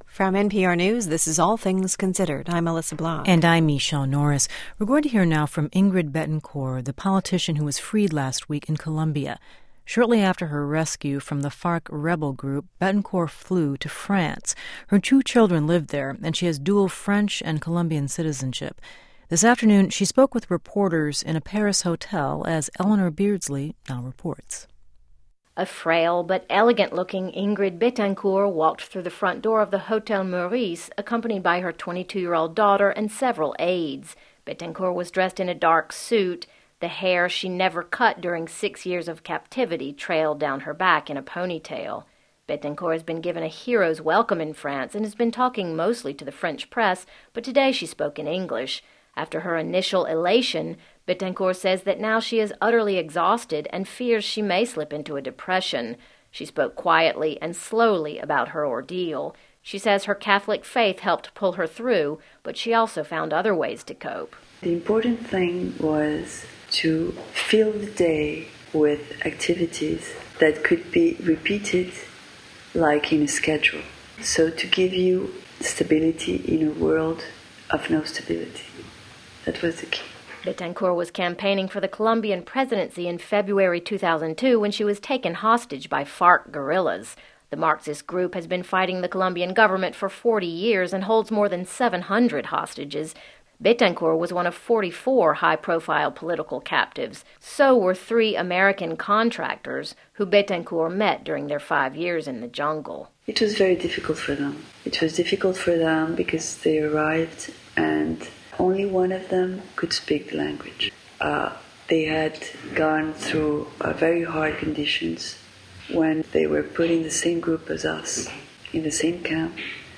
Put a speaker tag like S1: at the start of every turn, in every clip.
S1: From NPR News, this is All Things Considered. I'm Melissa Blanc.
S2: And I'm Michelle Norris. We're going to hear now from Ingrid Betancourt, the politician who was freed last week in Colombia. Shortly after her rescue from the FARC rebel group, Betancourt flew to France. Her 2 children live there, and she has dual French and Colombian citizenship. This afternoon, she spoke with reporters in a Paris hotel, as Eleanor Beardsley now reports.
S3: A frail but elegant-looking Ingrid Betancourt walked through the front door of the Hotel Meurice, accompanied by her 22-year-old daughter and several aides. Betancourt was dressed in a dark suit. The hair she never cut during 6 years of captivity trailed down her back in a ponytail. Betancourt has been given a hero's welcome in France and has been talking mostly to the French press, but today she spoke in English. After her initial elation, Betancourt says that now she is utterly exhausted and fears she may slip into a depression. She spoke quietly and slowly about her ordeal. She says her Catholic faith helped pull her through, but she also found other ways to cope.
S4: The important thing was to fill the day with activities that could be repeated like in a schedule. So to give you stability in a world of no stability. That was the key.
S3: Betancourt was campaigning for the Colombian presidency in February 2002 when she was taken hostage by FARC guerrillas. The Marxist group has been fighting the Colombian government for 40 years and holds more than 700 hostages. Betancourt was one of 44 high-profile political captives. So were 3 American contractors who Betancourt met during their 5 years in the jungle.
S4: It was very difficult for them. It was difficult for them because they arrived and only one of them could speak the language. They had gone through very hard conditions when they were put in the same group as us, in the same camp.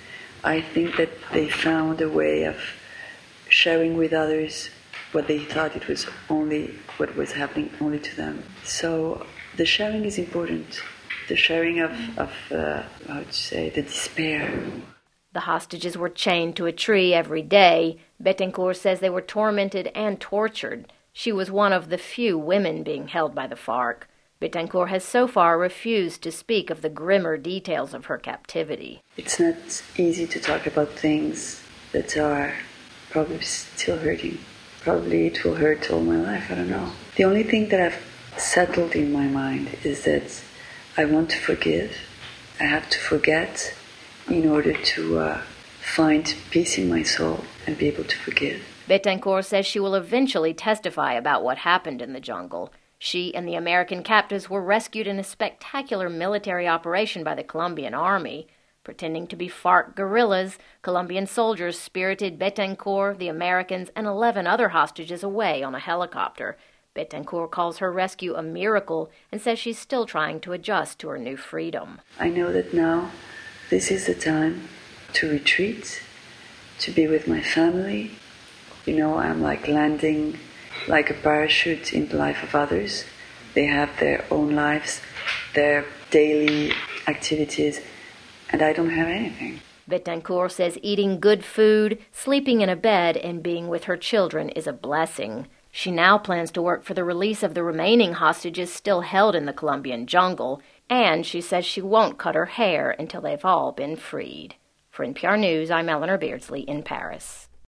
S4: I think that they found a way of sharing with others what they thought it was only what was happening only to them. So the sharing is important. The sharing of the despair.
S3: The hostages were chained to a tree every day. Betancourt says they were tormented and tortured. She was one of the few women being held by the FARC. Betancourt has so far refused to speak of the grimmer details of her captivity.
S4: It's not easy to talk about things that are probably still hurting. Probably it will hurt all my life, I don't know. The only thing that I've settled in my mind is that I want to forgive. I have to forget in order to find peace in my soul and be able to forgive.
S3: Betancourt says she will eventually testify about what happened in the jungle. She and the American captives were rescued in a spectacular military operation by the Colombian army. Pretending to be FARC guerrillas, Colombian soldiers spirited Betancourt, the Americans, and 11 other hostages away on a helicopter. Betancourt calls her rescue a miracle and says she's still trying to adjust to her new freedom.
S4: I know that now this is the time to retreat, to be with my family. You know, I'm like landing like a parachute in the life of others. They have their own lives, their daily activities, and I don't have anything.
S3: Betancourt says eating good food, sleeping in a bed, and being with her children is a blessing. She now plans to work for the release of the remaining hostages still held in the Colombian jungle, and she says she won't cut her hair until they've all been freed. For NPR News, I'm Eleanor Beardsley in Paris.